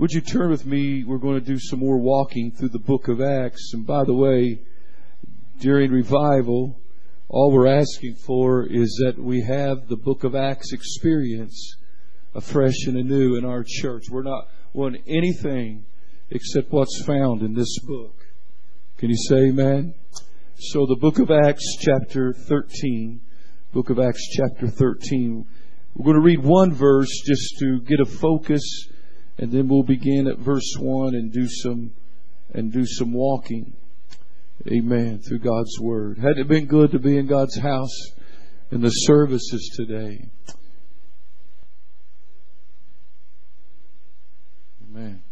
Would you turn with me? We're going to do some more walking through the book of Acts. And by the way, during revival, all we're asking for is that we have the book of Acts experience afresh and anew in our church. We're not wanting anything except what's found in this book. Can you say amen? So the book of Acts chapter 13. Book of Acts chapter 13. We're going to read one verse just to get a focus, and then we'll begin at verse 1 and do some walking. Amen. Through God's Word. Hadn't it been good to be in God's house in the services today? Amen.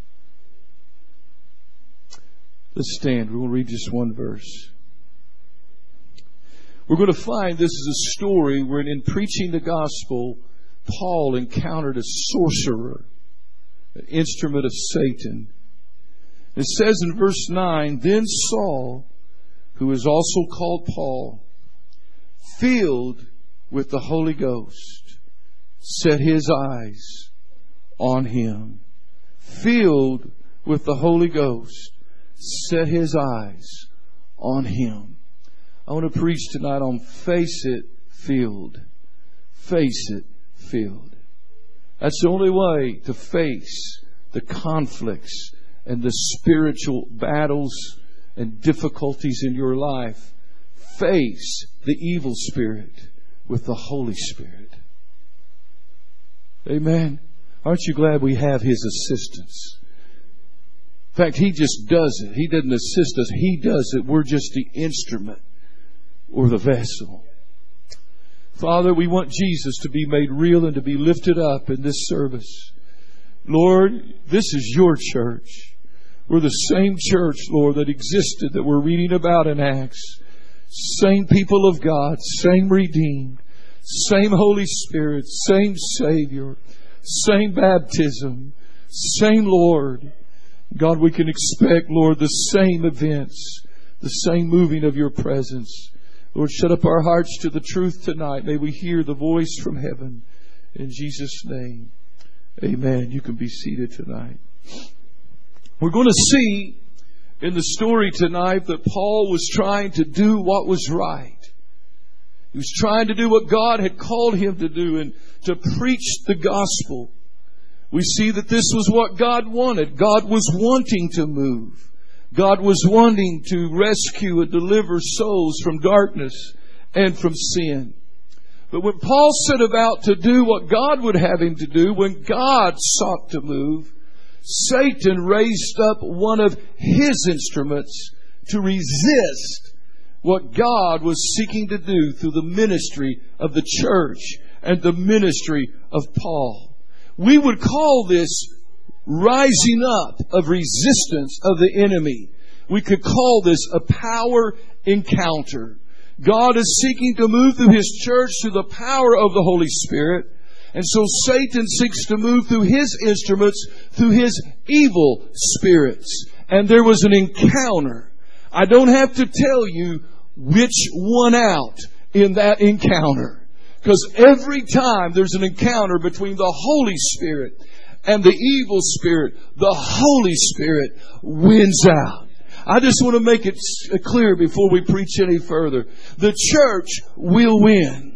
Let's stand. We're going to read just one verse. We're going to find this is a story where in preaching the gospel, Paul encountered a sorcerer, an instrument of Satan. It says in verse 9, Then Saul, who is also called Paul, filled with the Holy Ghost, set his eyes on him. Filled with the Holy Ghost, set his eyes on him. I want to preach tonight on face it, filled. Face it, filled. That's the only way to face the conflicts and the spiritual battles and difficulties in your life. Face the evil spirit with the Holy Spirit. Amen. Aren't you glad we have His assistance? In fact, He just does it. He doesn't assist us. He does it. We're just the instrument or the vessel. Father, we want Jesus to be made real and to be lifted up in this service. Lord, this is your church. We're the same church, Lord, that existed, that we're reading about in Acts. Same people of God, same redeemed, same Holy Spirit, same Savior, same baptism, same Lord. God, we can expect, Lord, the same events, the same moving of your presence. Lord, shut up our hearts to the truth tonight. May we hear the voice from heaven. In Jesus' name, amen. You can be seated tonight. We're going to see in the story tonight that Paul was trying to do what was right. He was trying to do what God had called him to do and to preach the gospel. We see that this was what God wanted. God was wanting to move. God was wanting to rescue and deliver souls from darkness and from sin. But when Paul set about to do what God would have him to do, when God sought to move, Satan raised up one of his instruments to resist what God was seeking to do through the ministry of the church and the ministry of Paul. We would call this rising up of resistance of the enemy. We could call this a power encounter. God is seeking to move through His church through the power of the Holy Spirit. And so Satan seeks to move through his instruments, through his evil spirits. And there was an encounter. I don't have to tell you which won out in that encounter. Because every time there's an encounter between the Holy Spirit and the evil spirit, the Holy Spirit wins out. I just want to make it clear before we preach any further. The church will win.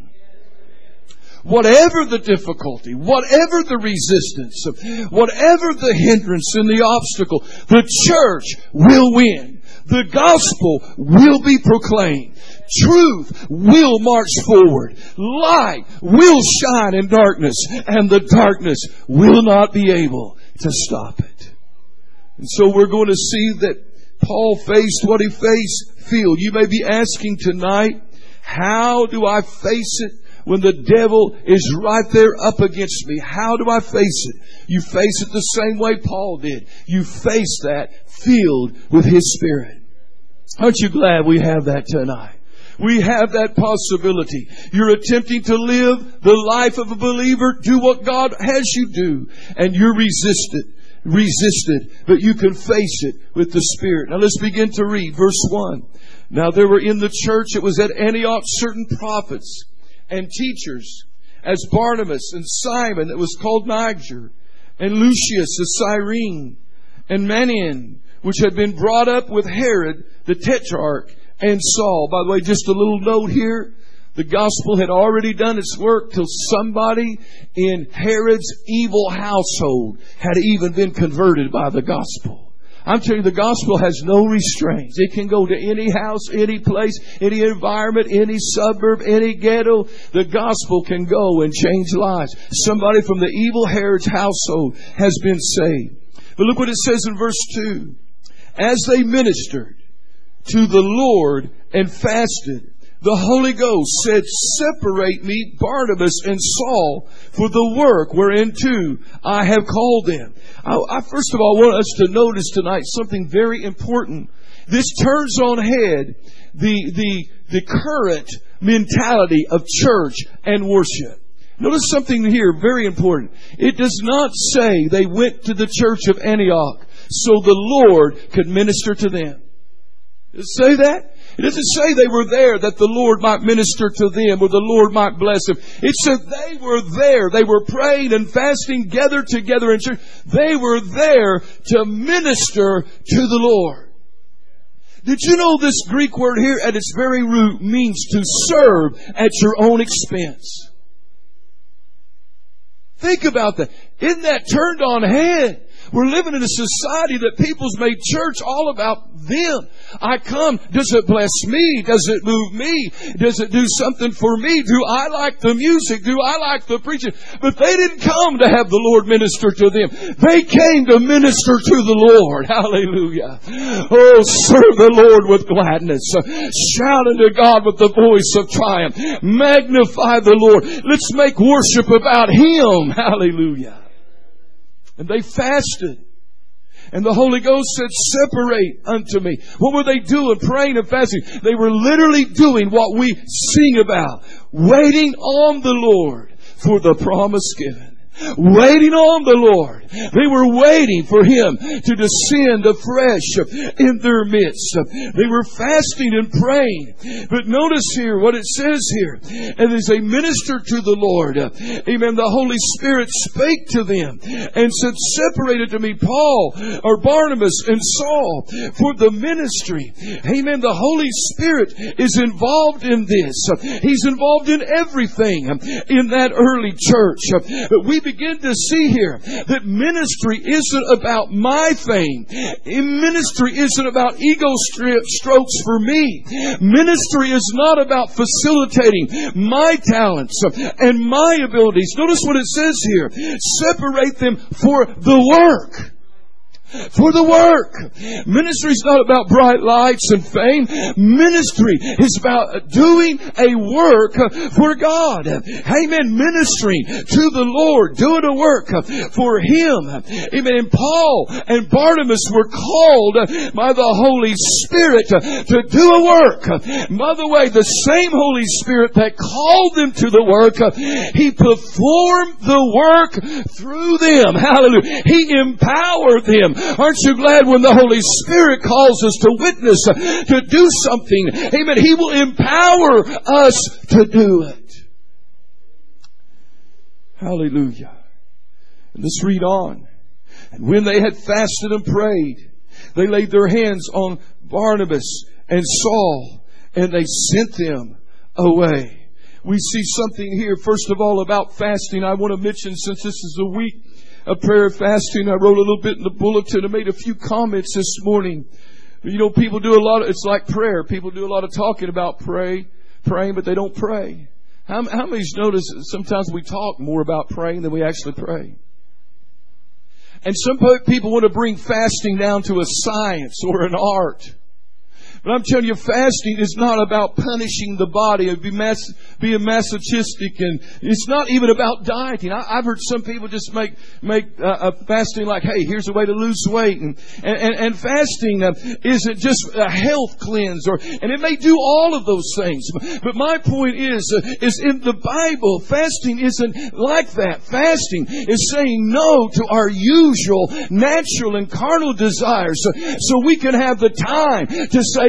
Whatever the difficulty, whatever the resistance, whatever the hindrance and the obstacle, the church will win. The gospel will be proclaimed. Truth will march forward. Light will shine in darkness, and the darkness will not be able to stop it. And so we're going to see that Paul faced what he faced. You may be asking tonight, how do I face it when the devil is right there up against me? How do I face it? You face it the same way Paul did. You face that filled with His Spirit. Aren't you glad we have that tonight? We have that possibility. You're attempting to live the life of a believer. Do what God has you do. And you're resisted, but you can face it with the Spirit. Now let's begin to read verse 1. Now there were in the church, it was at Antioch, certain prophets and teachers, as Barnabas and Simon that was called Niger, and Lucius of Cyrene, and Manaen, which had been brought up with Herod the Tetrarch and Saul. By the way, just a little note here. The gospel had already done its work till somebody in Herod's evil household had even been converted by the gospel. I'm telling you, the gospel has no restraints. It can go to any house, any place, any environment, any suburb, any ghetto. The gospel can go and change lives. Somebody from the evil Herod's household has been saved. But look what it says in verse 2. As they ministered to the Lord and fasted, the Holy Ghost said, separate me, Barnabas and Saul, for the work whereunto I have called them. I first of all want us to notice tonight something very important. This turns on head the current mentality of church and worship. Notice something here very important. It does not say they went to the church of Antioch so the Lord could minister to them. Does it say that? It doesn't say they were there that the Lord might minister to them or the Lord might bless them. It said they were there. They were praying and fasting, gathered together in church. They were there to minister to the Lord. Did you know this Greek word here at its very root means to serve at your own expense? Think about that. Isn't that turned on head? We're living in a society that people's made church all about them. I come. Does it bless me? Does it move me? Does it do something for me? Do I like the music? Do I like the preaching? But they didn't come to have the Lord minister to them. They came to minister to the Lord. Hallelujah. Oh, serve the Lord with gladness. Shout unto God with the voice of triumph. Magnify the Lord. Let's make worship about Him. Hallelujah. And they fasted. And the Holy Ghost said, separate unto me. What were they doing? Praying and fasting. They were literally doing what we sing about. Waiting on the Lord for the promise given. Waiting on the Lord. They were waiting for Him to descend afresh in their midst. They were fasting and praying. But notice here what it says here. And as they ministered to the Lord, amen, the Holy Spirit spake to them and said, separate unto me Paul or Barnabas and Saul for the ministry. Amen. The Holy Spirit is involved in this. He's involved in everything in that early church. But we begin to see here that ministry isn't about my fame. Ministry isn't about ego strokes for me. Ministry is not about facilitating my talents and my abilities. Notice what it says here. Separate them for the work. For the work. Ministry is not about bright lights and fame. Ministry is about doing a work for God. Amen. Ministering to the Lord. Doing a work for Him. Amen. And Paul and Barnabas were called by the Holy Spirit to do a work. By the way, the same Holy Spirit that called them to the work, He performed the work through them. Hallelujah. He empowered them. Aren't you glad when the Holy Spirit calls us to witness, to do something? Amen. He will empower us to do it. Hallelujah. And let's read on. And when they had fasted and prayed, they laid their hands on Barnabas and Saul, and they sent them away. We see something here, first of all, about fasting. I want to mention, since this is a week of prayer and fasting, I wrote a little bit in the bulletin. I made a few comments this morning. You know, people do a lot of, it's like prayer. People do a lot of talking about praying, but they don't pray. How many's noticed that sometimes we talk more about praying than we actually pray? And some people want to bring fasting down to a science or an art. But I'm telling you, fasting is not about punishing the body and being masochistic, and it's not even about dieting. I've heard some people just make fasting like, hey, here's a way to lose weight, and fasting isn't just a health cleanse, and it may do all of those things. But my point is in the Bible, fasting isn't like that. Fasting is saying no to our usual natural and carnal desires, so we can have the time to say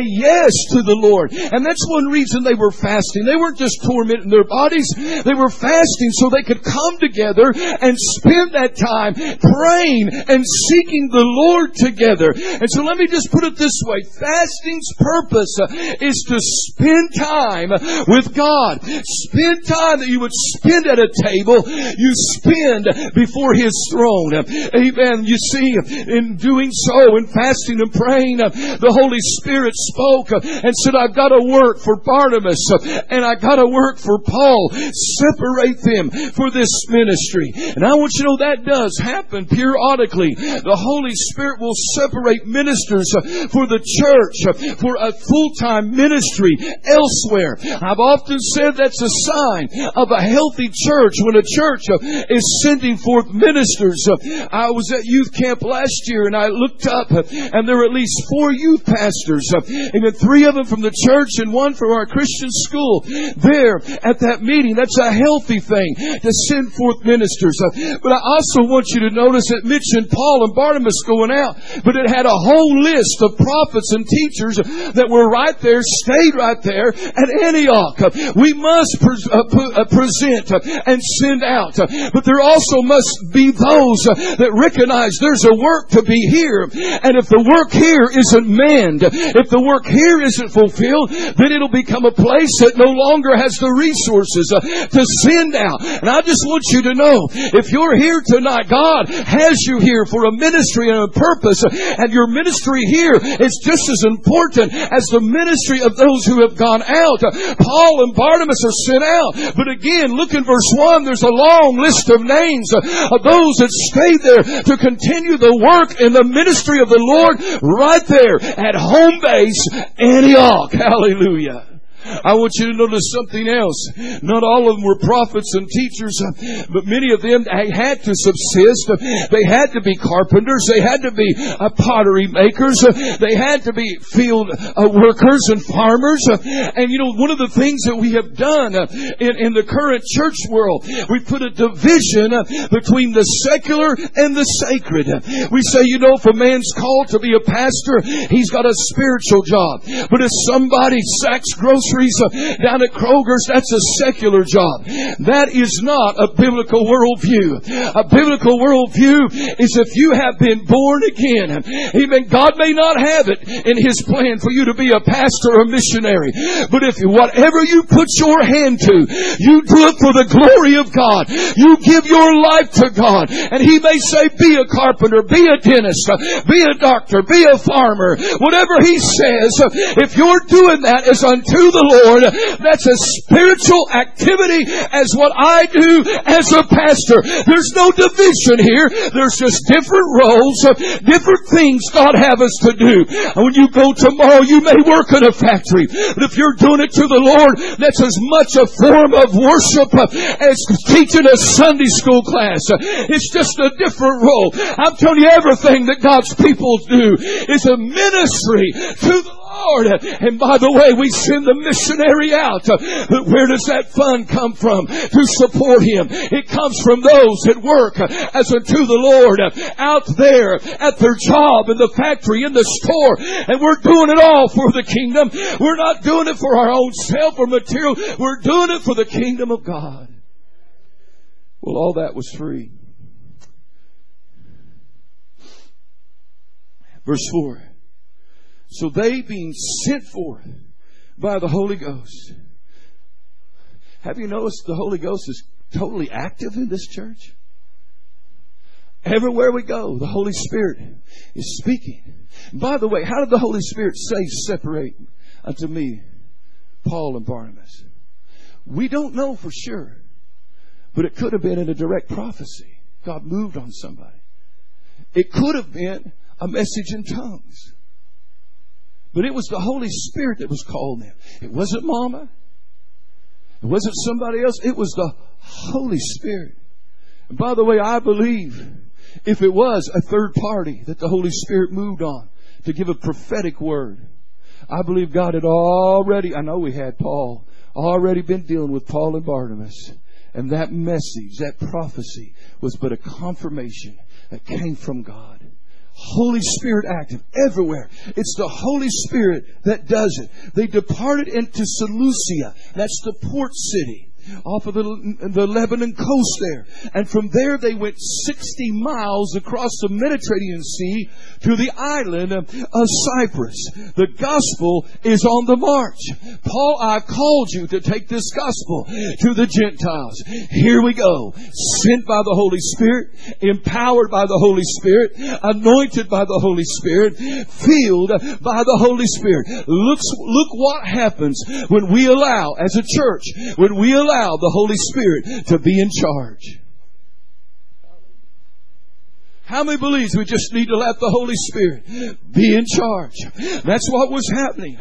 yes to the Lord. And that's one reason they were fasting. They weren't just tormenting their bodies. They were fasting so they could come together and spend that time praying and seeking the Lord together. And so let me just put it this way. Fasting's purpose is to spend time with God. Spend time that you would spend at a table, you spend before His throne. Amen. You see, in doing so, in fasting and praying, the Holy Spirit spoke and said, I've got to work for Barnabas and I've got to work for Paul. Separate them for this ministry. And I want you to know that does happen periodically. The Holy Spirit will separate ministers for the church, for a full-time ministry elsewhere. I've often said that's a sign of a healthy church when a church is sending forth ministers. I was at youth camp last year and I looked up and there were at least 4 youth pastors, and then 3 of them from the church and 1 from our Christian school there at that meeting. That's a healthy thing to send forth ministers. But I also want you to notice it mentioned Paul and Barnabas going out, but it had a whole list of prophets and teachers that were right there, stayed right there at Antioch. We must present and send out, but there also must be those that recognize there's a work to be here, and if the work here isn't manned, if the work here isn't fulfilled, then it'll become a place that no longer has the resources to send out. And I just want you to know, if you're here tonight, God has you here for a ministry and a purpose, and your ministry here is just as important as the ministry of those who have gone out. Paul and Barnabas are sent out, but again, look in verse 1, there's a long list of names of those that stayed there to continue the work in the ministry of the Lord right there at home base Antioch. Hallelujah. I want you to notice something else. Not all of them were prophets and teachers, but many of them had to subsist. They had to be carpenters. They had to be pottery makers. They had to be field workers and farmers. And you know, one of the things that we have done in the current church world, we put a division between the secular and the sacred. We say, you know, if a man's called to be a pastor, he's got a spiritual job. But if somebody sacks groceries down at Kroger's, that's a secular job. That is not a biblical worldview. A biblical worldview is if you have been born again. Amen. God may not have it in His plan for you to be a pastor or missionary, but if whatever you put your hand to, you do it for the glory of God. You give your life to God, and He may say, be a carpenter, be a dentist, be a doctor, be a farmer. Whatever He says, if you're doing that as unto the Lord, that's a spiritual activity as what I do as a pastor. There's no division here. There's just different roles, different things God have us to do. And when you go tomorrow, you may work in a factory, but if you're doing it to the Lord, that's as much a form of worship as teaching a Sunday school class. It's just a different role. I'm telling you, everything that God's people do is a ministry to the Lord. And by the way, we send the missionary out. But where does that fund come from to support him? It comes from those that work as unto the Lord out there at their job, in the factory, in the store. And we're doing it all for the kingdom. We're not doing it for our own self or material. We're doing it for the kingdom of God. Well, all that was free. Verse 4. So they being sent forth by the Holy Ghost. Have you noticed the Holy Ghost is totally active in this church? Everywhere we go, the Holy Spirit is speaking. And by the way, how did the Holy Spirit say, separate unto me Paul and Barnabas? We don't know for sure, but it could have been in a direct prophecy. God moved on somebody. It could have been a message in tongues. But it was the Holy Spirit that was calling them. It wasn't Mama. It wasn't somebody else. It was the Holy Spirit. And by the way, I believe if it was a third party that the Holy Spirit moved on to give a prophetic word, I believe God had already, I know we had Paul, already been dealing with Paul and Barnabas. And that message, that prophecy was but a confirmation that came from God. Holy Spirit active everywhere. It's the Holy Spirit that does it. They departed into Seleucia. That's the port city off of the Lebanon coast there. And from there they went 60 miles across the Mediterranean Sea to the island of Cyprus. The gospel is on the march. Paul, I've called you to take this gospel to the Gentiles. Here we go. Sent by the Holy Spirit, empowered by the Holy Spirit, anointed by the Holy Spirit, filled by the Holy Spirit. Look what happens when we allow, as a church, when we allow the Holy Spirit to be in charge. How many believes we just need to let the Holy Spirit be in charge? That's what was happening.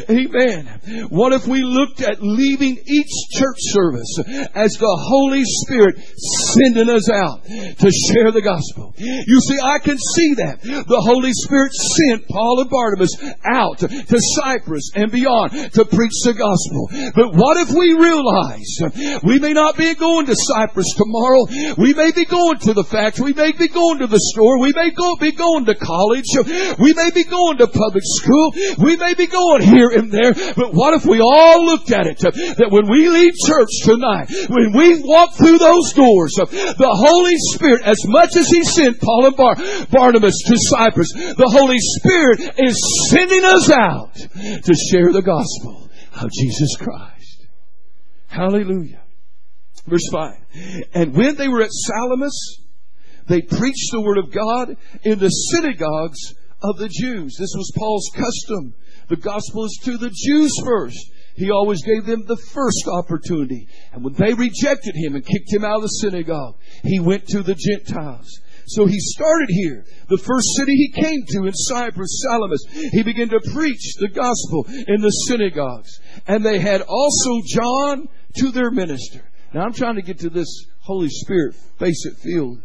Amen. What if we looked at leaving each church service as the Holy Spirit sending us out to share the gospel? You see, I can see that. The Holy Spirit sent Paul and Barnabas out to Cyprus and beyond to preach the gospel. But what if we realize we may not be going to Cyprus tomorrow? We may be going to the factory. We may be going to the store. We may be going to college. We may be going to public school. We may be going here and there. But what if we all looked at it? That when we leave church tonight, when we walk through those doors, the Holy Spirit, as much as He sent Paul and Barnabas to Cyprus, the Holy Spirit is sending us out to share the gospel of Jesus Christ. Hallelujah. Verse 5. And when they were at Salamis, they preached the word of God in the synagogues of the Jews. This was Paul's custom. The gospel is to the Jews first. He always gave them the first opportunity. And when they rejected him and kicked him out of the synagogue, he went to the Gentiles. So he started here. The first city he came to in Cyprus, Salamis, he began to preach the gospel in the synagogues. And they had also John to their minister. Now I'm trying to get to this Holy Spirit face-it field.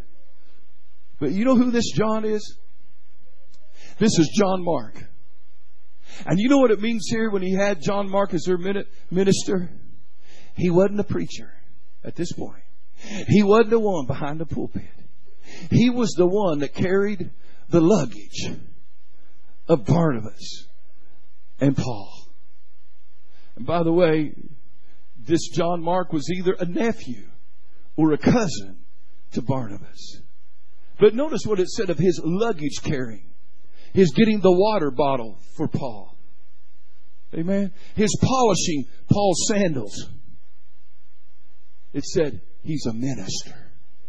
But you know who this John is? This is John Mark. And you know what it means here when he had John Mark as their minister? He wasn't a preacher at this point. He wasn't the one behind the pulpit. He was the one that carried the luggage of Barnabas and Paul. And by the way, this John Mark was either a nephew or a cousin to Barnabas. But notice what it said of his luggage carrying. His getting the water bottle for Paul. Amen. His polishing Paul's sandals. It said he's a minister.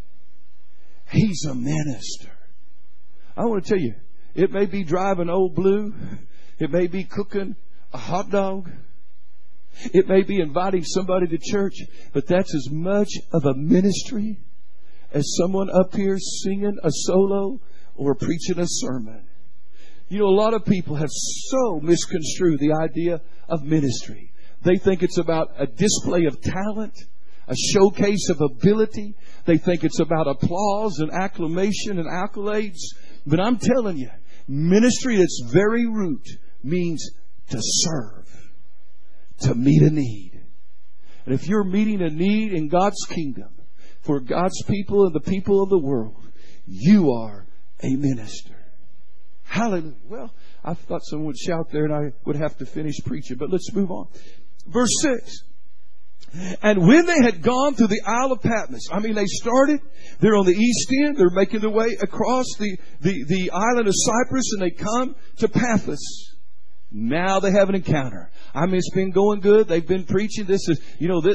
He's a minister. I want to tell you, it may be driving Old Blue. It may be cooking a hot dog. It may be inviting somebody to church. But that's as much of a ministry as someone up here singing a solo or preaching a sermon. You know, a lot of people have so misconstrued the idea of ministry. They think it's about a display of talent, a showcase of ability. They think it's about applause and acclamation and accolades. But I'm telling you, ministry at its very root means to serve, to meet a need. And if you're meeting a need in God's kingdom, for God's people and the people of the world, you are a minister. Hallelujah. Well, I thought someone would shout there and I would have to finish preaching, but let's move on. Verse 6. And when they had gone through the Isle of Patmos, they started, they're on the east end, they're making their way across the island of Cyprus, and they come to Paphos. Now they have an encounter. It's been going good. They've been preaching. This is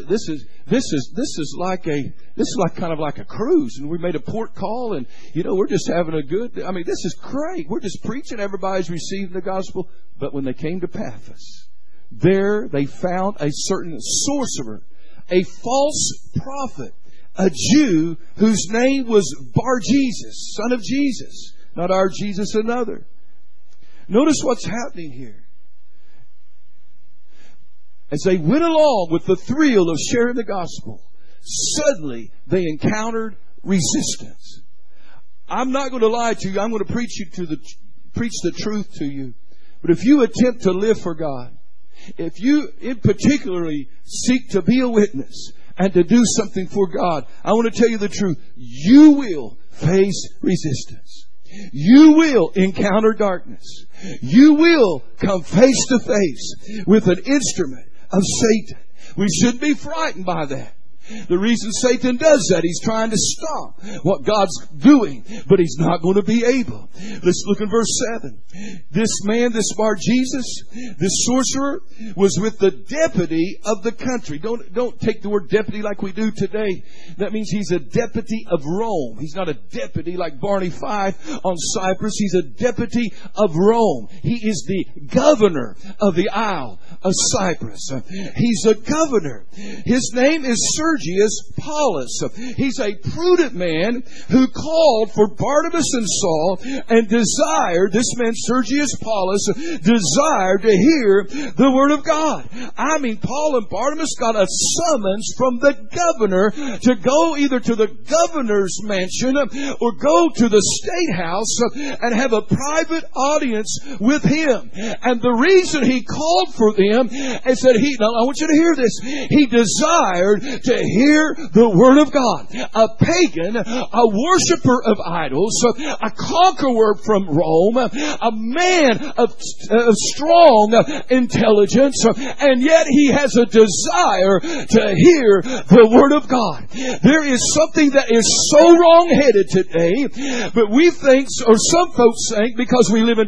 like kind of like a cruise. And we made a port call, and we're just having a good. This is great. We're just preaching. Everybody's receiving the gospel. But when they came to Paphos, there they found a certain sorcerer, a false prophet, a Jew whose name was Bar-Jesus, son of Jesus, not our Jesus, another. Notice what's happening here. As they went along with the thrill of sharing the gospel, suddenly they encountered resistance. I'm not going to lie to you. I'm going to preach the truth to you. But if you attempt to live for God, if you in particularly seek to be a witness and to do something for God, I want to tell you the truth. You will face resistance. You will encounter darkness. You will come face to face with an instrument of Satan. We shouldn't be frightened by that. The reason Satan does that, he's trying to stop what God's doing, but he's not going to be able. Let's look in verse 7. This man, this Bar-Jesus, this sorcerer, was with the deputy of the country. Don't take the word deputy like we do today. That means he's a deputy of Rome. He's not a deputy like Barney Fife on Cyprus. He's a deputy of Rome. He is the governor of the Isle of Cyprus. He's a governor. His name is Sergius Paulus. He's a prudent man who called for Barnabas and Saul and desired, this man Sergius Paulus desired to hear the Word of God. I mean, Paul and Barnabas got a summons from the governor to go either to the governor's mansion or go to the state house and have a private audience with him. And the reason he called for them is that now I want you to hear this, he desired to hear the Word of God. A pagan, a worshiper of idols, a conqueror from Rome, a man of strong intelligence, and yet he has a desire to hear the Word of God. There is something that is so wrong-headed today, but we think, or some folks think, because we live in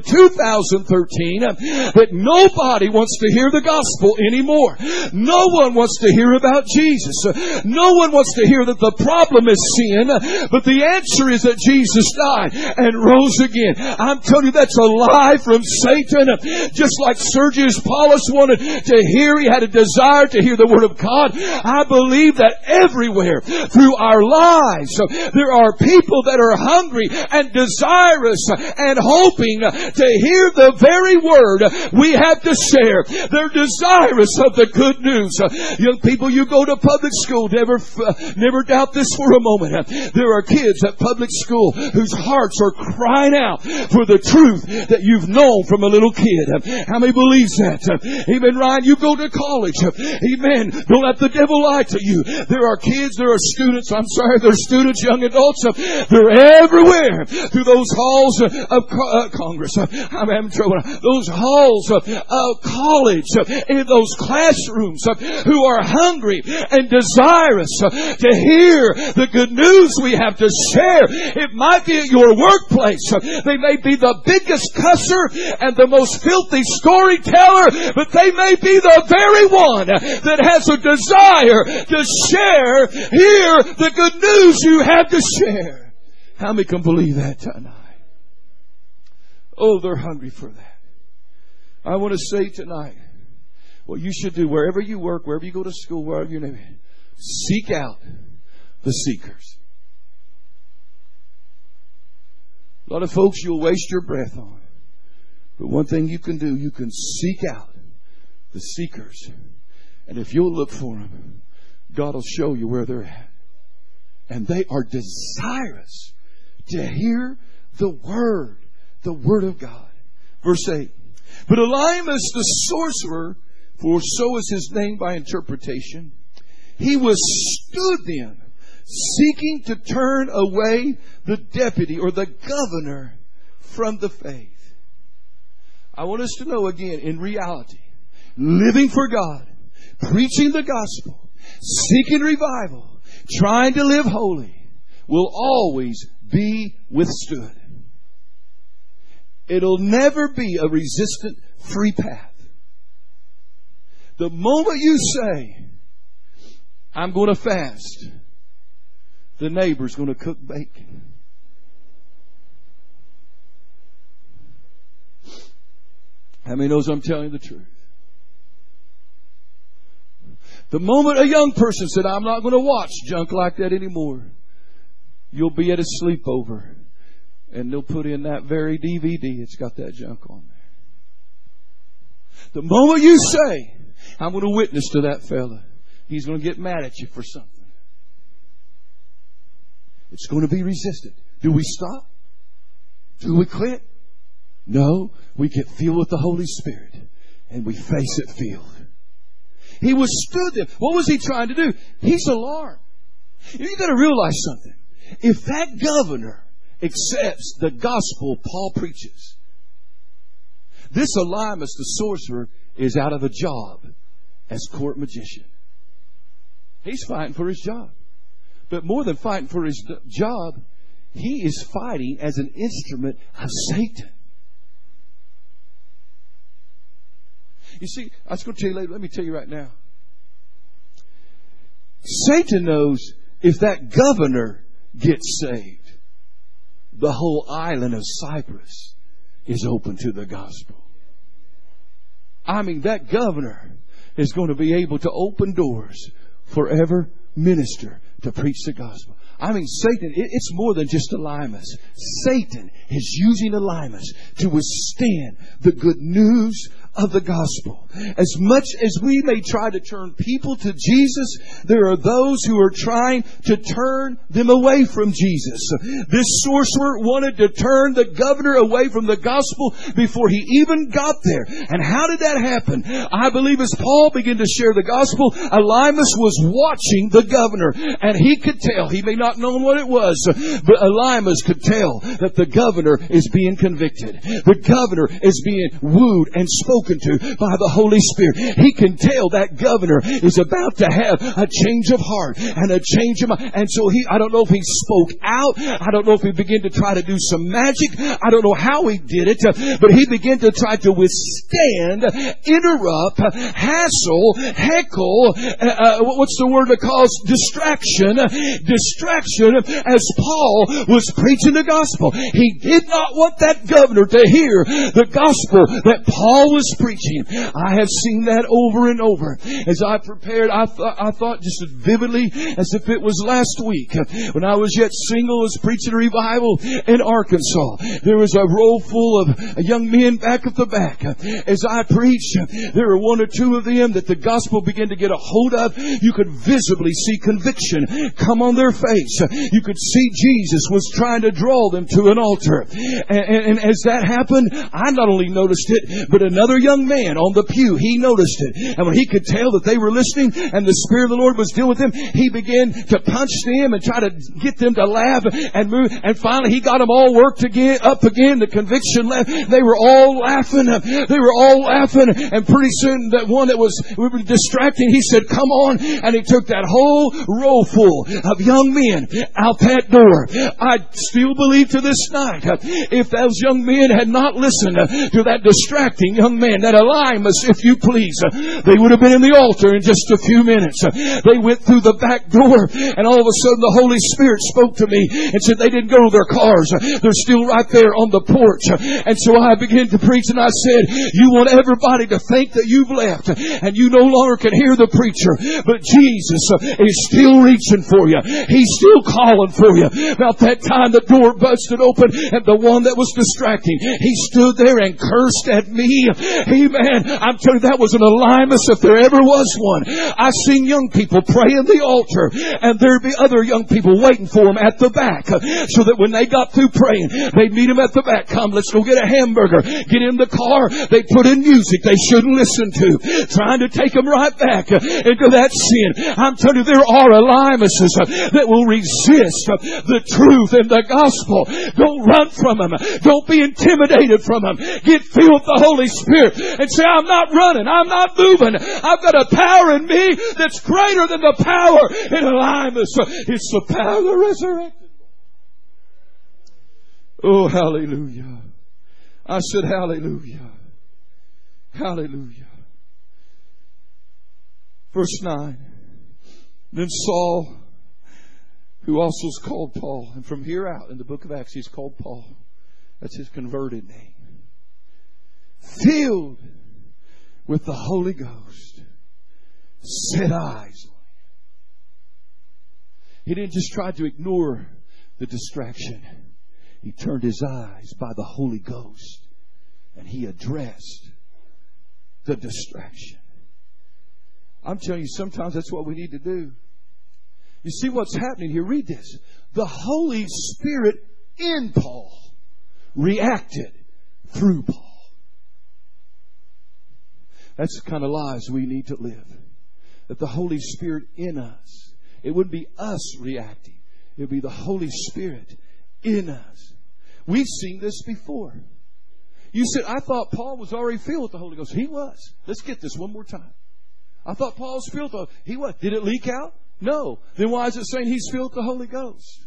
2013, that nobody wants to hear the gospel anymore. No one wants to hear about Jesus. No one wants to hear that the problem is sin, but the answer is that Jesus died and rose again. I'm telling you, that's a lie from Satan. Just like Sergius Paulus wanted to hear, he had a desire to hear the Word of God. I believe that everywhere through our lives, there are people that are hungry and desirous and hoping to hear the very Word we have to share. They're desirous of the good news. Young people, you go to public school, never doubt this for a moment. There are kids at public school whose hearts are crying out for the truth that you've known from a little kid. How many believes that? Amen, Ryan. You go to college. Amen. Don't let the devil lie to you. There are kids, there are students, they're students, young adults. They're everywhere through those halls of Congress. I'm having trouble. Those halls of college, in those classrooms, who are hungry and desirous to hear the good news we have to share. It might be at your workplace. They may be the biggest cusser and the most filthy storyteller, but they may be the very one that has a desire to share, hear the good news you have to share. How many can believe that tonight? Oh, they're hungry for that. I want to say tonight, what you should do wherever you work, wherever you go to school, wherever you name it, seek out the seekers. A lot of folks you'll waste your breath on. But one thing you can do, you can seek out the seekers. And if you'll look for them, God will show you where they're at. And they are desirous to hear the Word of God. Verse 8. But Elymas the sorcerer, for so is his name by interpretation, he withstood them, seeking to turn away the deputy or the governor from the faith. I want us to know again, in reality, living for God, preaching the gospel, seeking revival, trying to live holy, will always be withstood. It'll never be a resistant, free path. The moment you say, I'm going to fast, the neighbor's going to cook bacon. How many knows I'm telling you the truth? The moment a young person said, I'm not going to watch junk like that anymore, you'll be at a sleepover and they'll put in that very DVD. It's got that junk on there. The moment you say, I'm going to witness to that fella, he's going to get mad at you for something. It's going to be resisted. Do we stop? Do we quit? No, we get filled with the Holy Spirit and we face it filled. He withstood them. What was he trying to do? He's alarmed. You've got to realize something. If that governor accepts the gospel Paul preaches. This Elymas, the sorcerer, is out of a job as court magician. He's fighting for his job. But more than fighting for his job, he is fighting as an instrument of Satan. You see, I was going to tell you later. Let me tell you right now. Satan knows if that governor gets saved, the whole island of Cyprus is open to the gospel. I mean, that governor is going to be able to open doors forever, minister to preach the gospel. I mean, Satan, it's more than just Elymas. Satan is using Elymas to withstand the good news of the gospel. As much as we may try to turn people to Jesus, there are those who are trying to turn them away from Jesus. This sorcerer wanted to turn the governor away from the gospel before he even got there. And how did that happen? I believe as Paul began to share the gospel, Elymas was watching the governor, and he could tell. He may not know what it was, but Elymas could tell that the governor is being convicted. The governor is being wooed and spoken to by the Holy Spirit. He can tell that governor is about to have a change of heart and a change of mind. And so I don't know if he spoke out. I don't know if he began to try to do some magic. I don't know how he did it, but he began to try to withstand, interrupt, hassle, heckle, what's the word that calls distraction as Paul was preaching the gospel. He did not want that governor to hear the gospel that Paul was preaching. I have seen that over and over. As I prepared, I thought just as vividly as if it was last week when I was yet single, as preaching a revival in Arkansas. There was a row full of young men back at the back. As I preached, there were one or two of them that the gospel began to get a hold of. You could visibly see conviction come on their face. You could see Jesus was trying to draw them to an altar. And as that happened, I not only noticed it, but another young man on the pew, he noticed it. And when he could tell that they were listening and the Spirit of the Lord was dealing with them, he began to punch them and try to get them to laugh and move. And finally he got them all worked up again. The conviction left. They were all laughing. And pretty soon that one that was distracting, he said, "Come on." And he took that whole row full of young men out that door. I still believe to this night, if those young men had not listened to that distracting young man, that Elymas, if you please, they would have been in the altar in just a few minutes. They went through the back door, and all of a sudden the Holy Spirit spoke to me and said they didn't go to their cars. They're still right there on the porch. And so I began to preach, and I said, you want everybody to think that you've left and you no longer can hear the preacher, but Jesus is still reaching for you. He's still calling for you. About that time the door busted open, and the one that was distracting, he stood there and cursed at me. Amen. I'm telling you, that was an Elymas if there ever was one. I seen young people pray in the altar, and there'd be other young people waiting for them at the back, so that when they got through praying, they'd meet them at the back. Come, let's go get a hamburger. Get in the car. They put in music they shouldn't listen to, trying to take them right back into that sin. I'm telling you, there are Elymases that will resist the truth and the gospel. Don't run from them. Don't be intimidated from them. Get filled with the Holy Spirit and say, I'm not running. I'm not moving. I've got a power in me that's greater than the power in Elymas. It's the power of the resurrected. Oh, hallelujah. I said, hallelujah. Hallelujah. Verse 9. Then Saul, who also is called Paul, and from here out in the book of Acts he's called Paul. That's his converted name. Filled with the Holy Ghost, set eyes on him. He didn't just try to ignore the distraction. He turned his eyes by the Holy Ghost, and he addressed the distraction. I'm telling you, sometimes that's what we need to do. You see what's happening here? Read this. The Holy Spirit in Paul reacted through Paul. That's the kind of lives we need to live. That the Holy Spirit in us, it wouldn't be us reacting. It would be the Holy Spirit in us. We've seen this before. You said, I thought Paul was already filled with the Holy Ghost. He was. Let's get this one more time. I thought Paul was filled with the He was. Did it leak out? No. Then why is it saying he's filled with the Holy Ghost?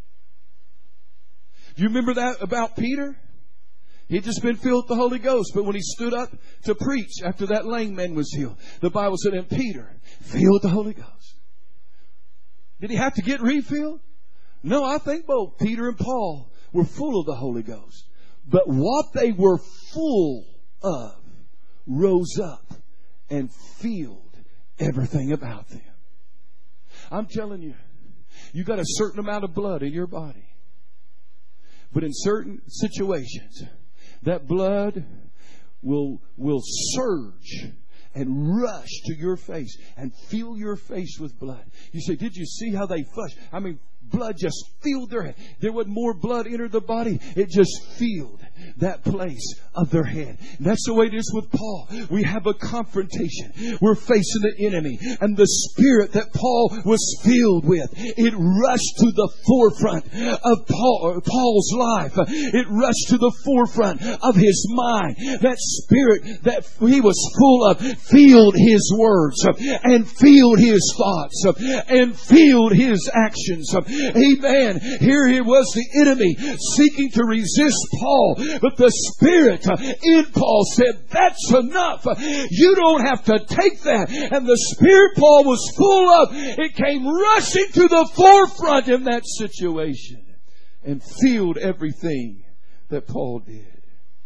Do you remember that about Peter? He'd just been filled with the Holy Ghost. But when he stood up to preach after that lame man was healed, the Bible said, and Peter filled with the Holy Ghost. Did he have to get refilled? No, I think both Peter and Paul were full of the Holy Ghost. But what they were full of rose up and filled everything about them. I'm telling you, you got a certain amount of blood in your body. But in certain situations, that blood will surge and rush to your face and fill your face with blood. You say, did you see how they flushed? I mean, blood just filled their head. There wasn't more blood entered the body. It just filled that place of their head. And that's the way it is with Paul. We have a confrontation. We're facing the enemy. And the spirit that Paul was filled with, it rushed to the forefront of Paul's life. It rushed to the forefront of his mind. That spirit that he was full of filled his words and filled his thoughts and filled his actions. Amen. Here it was the enemy seeking to resist Paul. But the Spirit in Paul said, that's enough. You don't have to take that. And the Spirit Paul was full of, it came rushing to the forefront in that situation and filled everything that Paul did.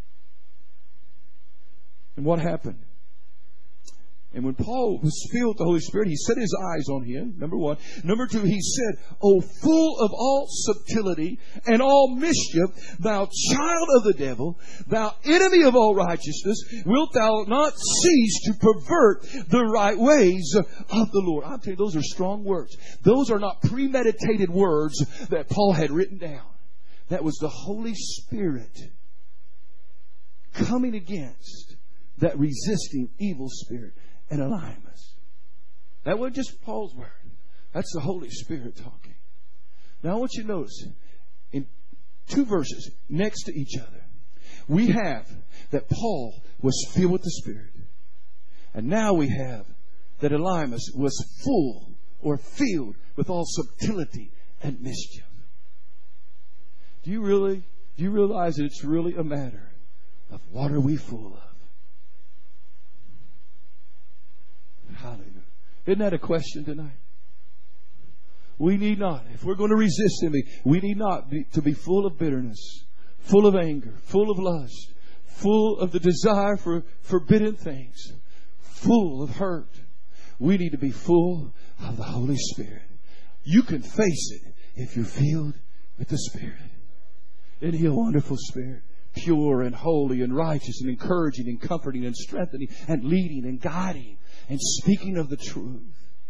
And what happened? And when Paul was filled with the Holy Spirit, he set his eyes on him, number one. Number two, he said, O full of all subtlety and all mischief, thou child of the devil, thou enemy of all righteousness, wilt thou not cease to pervert the right ways of the Lord? I'll tell you, those are strong words. Those are not premeditated words that Paul had written down. That was the Holy Spirit coming against that resisting evil spirit. And Elymas. That wasn't just Paul's word. That's the Holy Spirit talking. Now I want you to notice in two verses next to each other, we have that Paul was filled with the Spirit. And now we have that Elymas was full or filled with all subtlety and mischief. Do you realize that it's really a matter of what are we full of? Hallelujah. Isn't that a question tonight? We need not, if we're going to resist Him, we need not to be full of bitterness, full of anger, full of lust, full of the desire for forbidden things, full of hurt. We need to be full of the Holy Spirit. You can face it if you're filled with the Spirit. Isn't He a wonderful Spirit? Pure and holy and righteous and encouraging and comforting and strengthening and leading and guiding and speaking of the truth.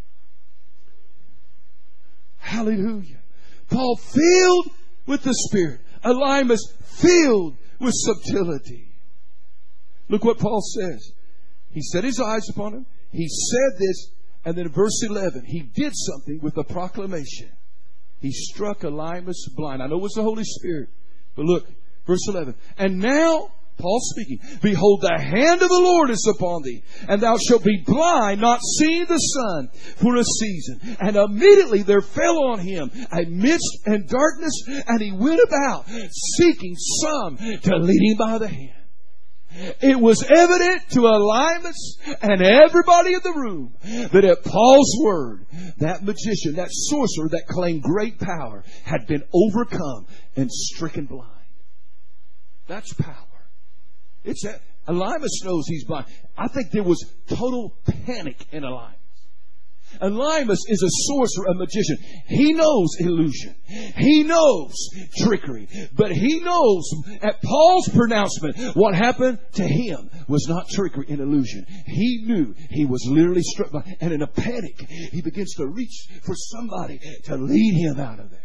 Hallelujah. Paul filled with the Spirit. Elymas filled with subtlety. Look what Paul says. He set his eyes upon him. He said this. And then in verse 11, he did something with a proclamation. He struck Elymas blind. I know it was the Holy Spirit. But look, verse 11. And now, Paul speaking, behold, the hand of the Lord is upon thee, and thou shalt be blind, not seeing the sun for a season. And immediately there fell on him a mist and darkness, and he went about seeking some to lead him by the hand. It was evident to Elymas and everybody in the room that at Paul's word, that magician, that sorcerer that claimed great power had been overcome and stricken blind. That's power. It's that Elymas knows he's blind. I think there was total panic in Elymas. Elymas is a sorcerer, a magician. He knows illusion. He knows trickery. But he knows at Paul's pronouncement, what happened to him was not trickery and illusion. He knew he was literally struck by, and in a panic, he begins to reach for somebody to lead him out of there.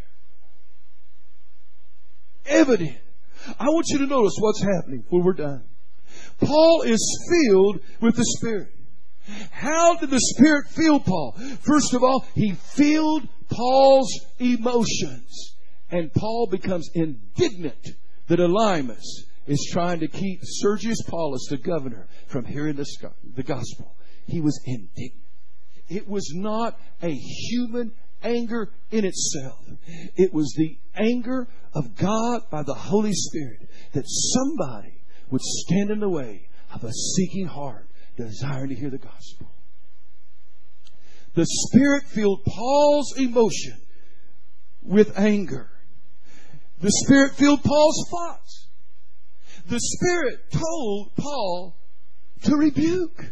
Evident. I want you to notice what's happening when we're done. Paul is filled with the Spirit. How did the Spirit fill Paul? First of all, He filled Paul's emotions And Paul becomes indignant that Elymas is trying to keep Sergius Paulus, the governor, from hearing the gospel. He was indignant. It was not a human anger in itself. It was the anger of God by the Holy Spirit that somebody would stand in the way of a seeking heart desiring to hear the gospel. The Spirit filled Paul's emotion with anger. The Spirit filled Paul's thoughts. The Spirit told Paul to rebuke.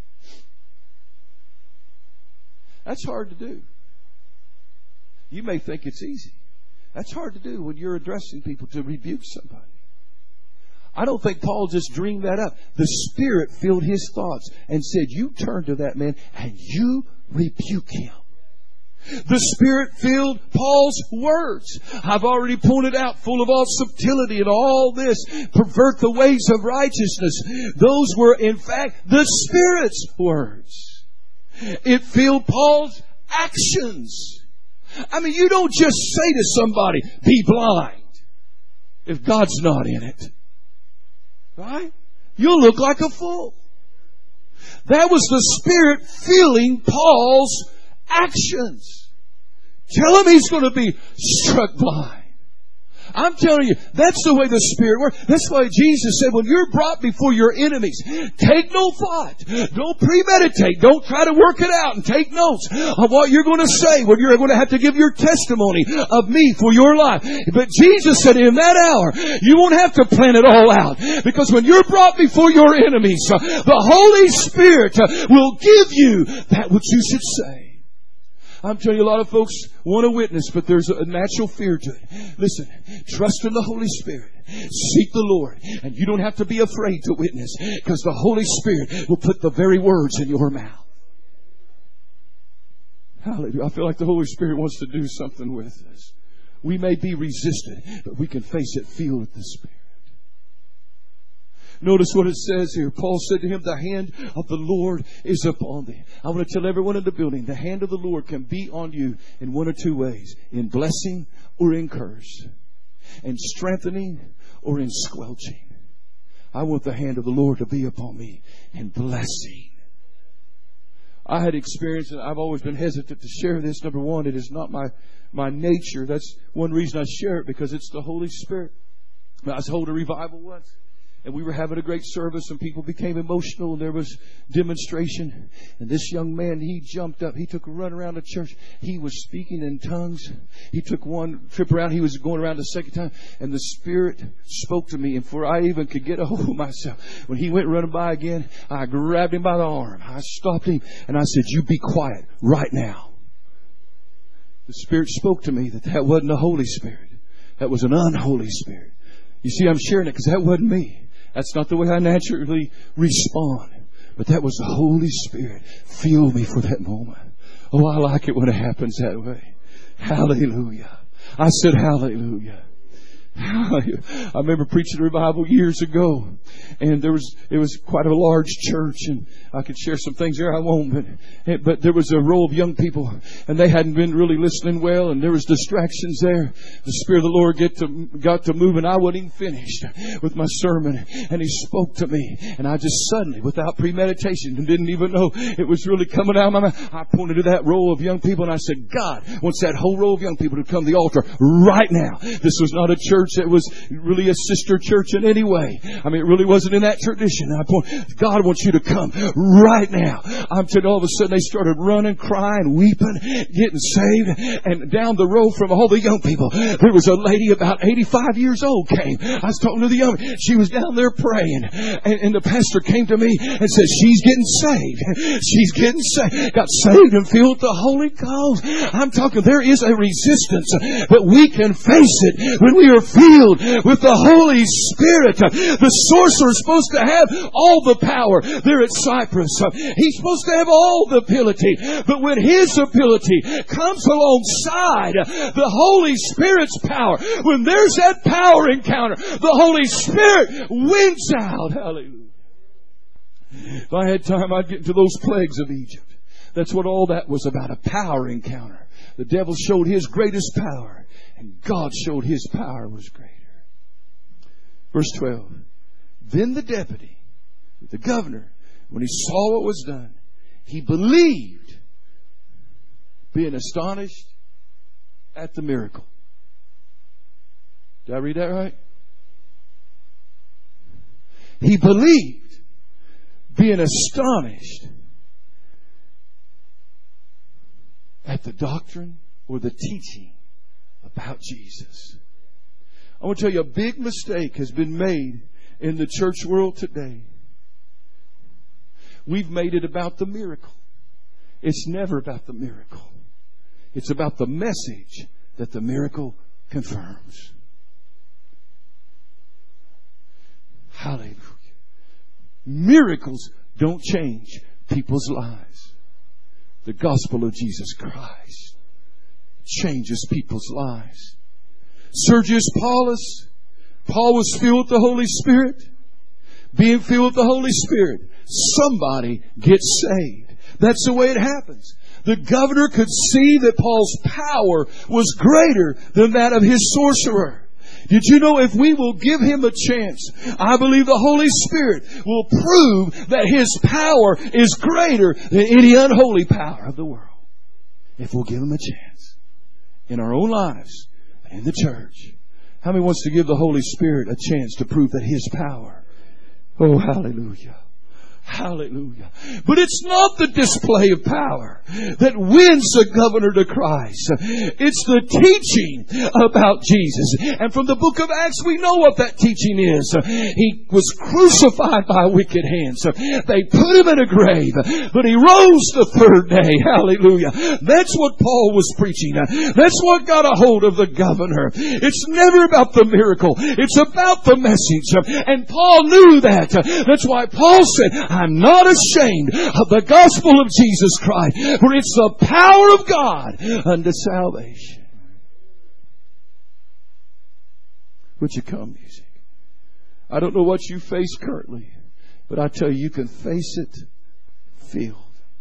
That's hard to do. You may think it's easy. That's hard to do when you're addressing people, to rebuke somebody. I don't think Paul just dreamed that up. The Spirit filled his thoughts and said, you turn to that man and you rebuke him. The Spirit filled Paul's words. I've already pointed out, full of all subtlety and all this, pervert the ways of righteousness. Those were, in fact, the Spirit's words. It filled Paul's actions. I mean, you don't just say to somebody, be blind, if God's not in it. Right? You'll look like a fool. That was the Spirit filling Paul's actions. Tell him he's going to be struck blind. I'm telling you, that's the way the Spirit works. That's why Jesus said, when you're brought before your enemies, take no thought. Don't premeditate. Don't try to work it out and take notes of what you're going to say when you're going to have to give your testimony of me for your life. But Jesus said, in that hour, you won't have to plan it all out. Because when you're brought before your enemies, the Holy Spirit will give you that which you should say. I'm telling you, a lot of folks want to witness, but there's a natural fear to it. Listen, trust in the Holy Spirit. Seek the Lord. And you don't have to be afraid to witness, because the Holy Spirit will put the very words in your mouth. Hallelujah. I feel like the Holy Spirit wants to do something with us. We may be resistant, but we can face it filled with the Spirit. Notice what it says here. Paul said to him, the hand of the Lord is upon thee. I want to tell everyone in the building, the hand of the Lord can be on you in one or two ways. In blessing or in curse. In strengthening or in squelching. I want the hand of the Lord to be upon me in blessing. I had experienced, and I've always been hesitant to share this. Number one, it is not my nature. That's one reason I share it, because it's the Holy Spirit. I was holding a revival once. And we were having a great service, and people became emotional, and there was demonstration. And this young man, he jumped up. He took a run around the church. He was speaking in tongues. He took one trip around. He was going around the second time. And the Spirit spoke to me. And before I even could get a hold of myself, when he went running by again, I grabbed him by the arm. I stopped him, and I said, you be quiet right now. The Spirit spoke to me that wasn't the Holy Spirit. That was an unholy spirit. You see, I'm sharing it because that wasn't me. That's not the way I naturally respond. But that was the Holy Spirit. Feel me for that moment. Oh, I like it when it happens that way. Hallelujah. I said hallelujah. I remember preaching a revival years ago, and it was quite a large church, and I could share some things there. I won't, but there was a row of young people, and they hadn't been really listening well, and there was distractions there. The Spirit of the Lord got to move, and I wasn't even finished with my sermon, and He spoke to me, and I just suddenly, without premeditation, and didn't even know it was really coming out of my mouth, I pointed to that row of young people, and I said, God wants that whole row of young people to come to the altar right now. This was not a church that was really a sister church in any way. I mean, it really wasn't in that tradition. God wants you to come right now. I'm telling you, all of a sudden they started running, crying, weeping, getting saved. And down the road from all the young people, there was a lady about 85 years old came. I was talking to the young, she was down there praying. And the pastor came to me and said, she's getting saved. She's getting saved. Got saved and filled with the Holy Ghost. I'm talking, there is a resistance, but we can face it when we are filled with the Holy Spirit. The sorcerer is supposed to have all the power there at Cyprus. He's supposed to have all the ability. But when his ability comes alongside the Holy Spirit's power, when there's that power encounter, the Holy Spirit wins out. Hallelujah. If I had time, I'd get into those plagues of Egypt. That's what all that was about, a power encounter. The devil showed his greatest power, And God showed His power was greater. Verse 12. Then the deputy, the governor, when he saw what was done, he believed, being astonished at the miracle. Did I read that right? He believed, being astonished at the doctrine or the teaching about Jesus. I want to tell you, a big mistake has been made in the church world today. We've made it about the miracle. It's never about the miracle. It's about the message that the miracle confirms. Hallelujah. Miracles don't change people's lives. The gospel of Jesus Christ changes people's lives. Sergius Paulus, Paul was filled with the Holy Spirit. Being filled with the Holy Spirit, somebody gets saved. That's the way it happens. The governor could see that Paul's power was greater than that of his sorcerer. Did you know if we will give him a chance, I believe the Holy Spirit will prove that His power is greater than any unholy power of the world. If we'll give him a chance in our own lives and in the church. How many wants to give the Holy Spirit a chance to prove that His power? Oh, hallelujah. Hallelujah. But it's not the display of power that wins the governor to Christ. It's the teaching about Jesus. And from the book of Acts, we know what that teaching is. He was crucified by wicked hands. They put Him in a grave, but He rose the third day. Hallelujah. That's what Paul was preaching. That's what got a hold of the governor. It's never about the miracle. It's about the message. And Paul knew that. That's why Paul said, I'm not ashamed of the gospel of Jesus Christ, for it's the power of God unto salvation. Would you come, music? I don't know what you face currently, but I tell you, you can face it filled.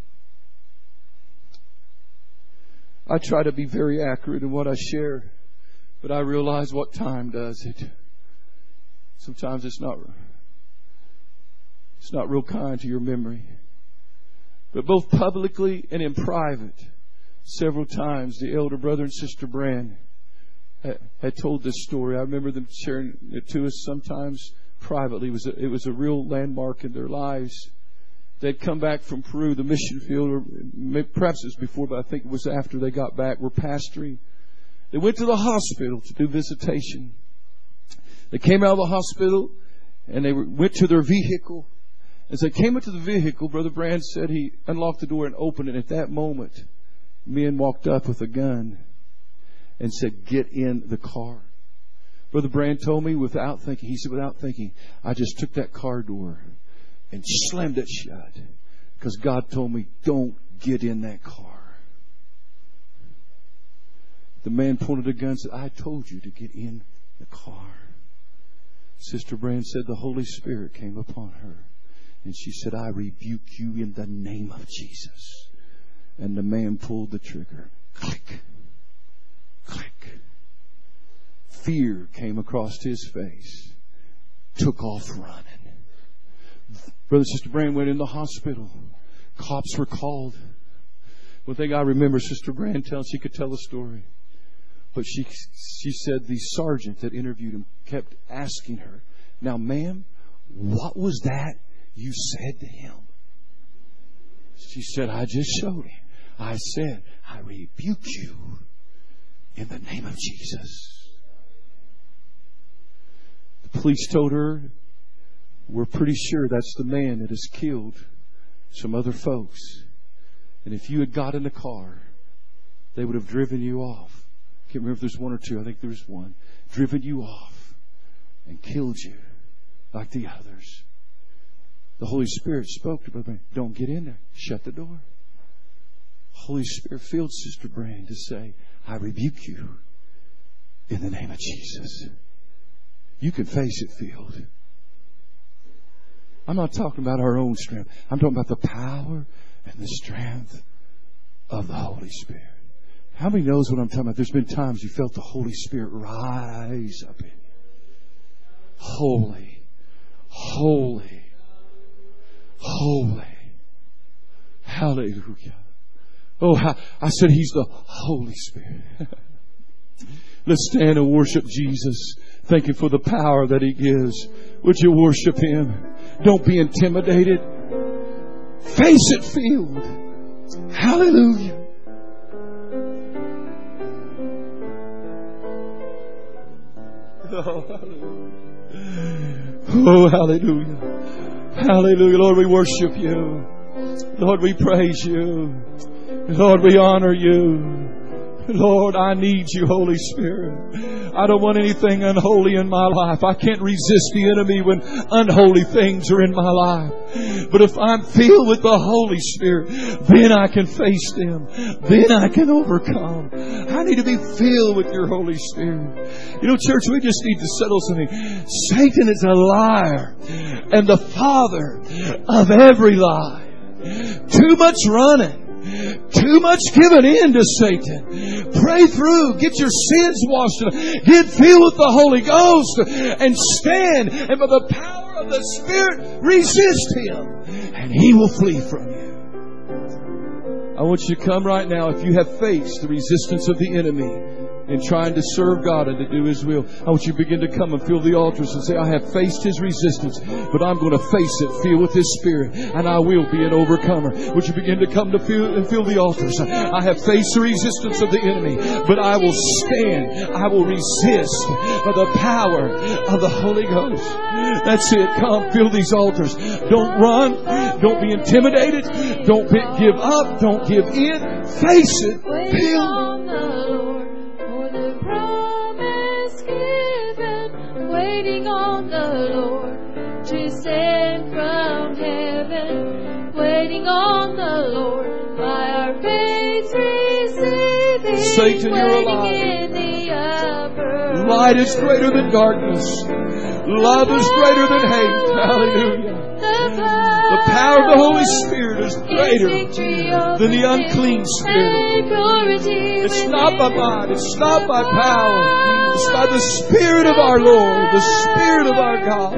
I try to be very accurate in what I share, but I realize what time does it. Sometimes it's not real kind to your memory. But both publicly and in private, several times the elder brother and sister Brand had told this story. I remember them sharing it to us sometimes privately. It was a real landmark in their lives. They'd come back from Peru, the mission field, or perhaps it was before, but I think it was after they got back, were pastoring. They went to the hospital to do visitation. They came out of the hospital and they went to their vehicle. As they came into the vehicle, Brother Brand said he unlocked the door and opened it. At that moment, men walked up with a gun and said, "Get in the car." Brother Brand told me without thinking, I just took that car door and slammed it shut because God told me, don't get in that car. The man pointed a gun and said, I told you to get in the car. Sister Brand said the Holy Spirit came upon her. And she said, I rebuke you in the name of Jesus. And the man pulled the trigger. Click. Click. Fear came across his face. Took off running. Brother and Sister Brand went in the hospital. Cops were called. One thing I remember, Sister Brand she could tell a story. But she said the sergeant that interviewed him kept asking her, now, ma'am, what was that you said to him? She said, I just showed him. I said, I rebuke you in the name of Jesus. The police told her, we're pretty sure that's the man that has killed some other folks. And if you had got in the car, they would have driven you off. I can't remember if there's one or two. I think there's one. Driven you off and killed you like the others. The Holy Spirit spoke to Brother Brand. Don't get in there. Shut the door. Holy Spirit filled Sister Brand to say, I rebuke you in the name of Jesus. You can face it filled. I'm not talking about our own strength. I'm talking about the power and the strength of the Holy Spirit. How many knows what I'm talking about? There's been times you felt the Holy Spirit rise up in you. Holy, holy, holy. Hallelujah. Oh, I said He's the Holy Spirit. Let's stand and worship Jesus. Thank you for the power that He gives. Would you worship Him? Don't be intimidated. Face it filled. Hallelujah. Oh, hallelujah. Oh, hallelujah. Hallelujah. Lord, we worship You. Lord, we praise You. Lord, we honor You. Lord, I need You, Holy Spirit. I don't want anything unholy in my life. I can't resist the enemy when unholy things are in my life. But if I'm filled with the Holy Spirit, then I can face them. Then I can overcome. I need to be filled with Your Holy Spirit. You know, church, we just need to settle something. Satan is a liar and the father of every lie. Too much running. Too much giving in to Satan. Pray through. Get your sins washed. Get filled with the Holy Ghost. And stand. And by the power of the Spirit, resist Him. And He will flee from you. I want you to come right now. If you have faced the resistance of the enemy in trying to serve God and to do His will, I want you to begin to come and fill the altars and say, I have faced His resistance, but I'm going to face it, filled with His Spirit, and I will be an overcomer. Would you begin to come to fill the altars? I have faced the resistance of the enemy, but I will stand. I will resist by the power of the Holy Ghost. That's it. Come, fill these altars. Don't run. Don't be intimidated. Don't give up. Don't give in. Face it. Fill. Waiting on the Lord to send from heaven. Waiting on the Lord by our faith receiving. Satan, you're alive. In the upper light is greater than darkness. Love is greater than hate. Hallelujah. The power of the Holy Spirit is greater than the unclean spirit. It's not by might. It's not by power. It's by the Spirit of our Lord, the Spirit of our God.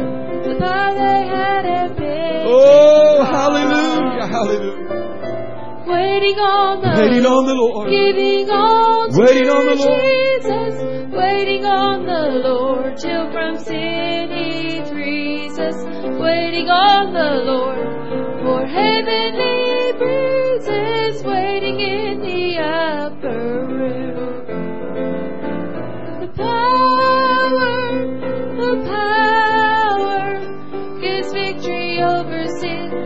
Oh, hallelujah, hallelujah. Waiting on the Lord. Giving all to waiting on the Lord. Jesus. Waiting on the Lord till from sin He frees us. Waiting on the Lord for heavenly bruises. Waiting in the upper room. The power gives victory over sin.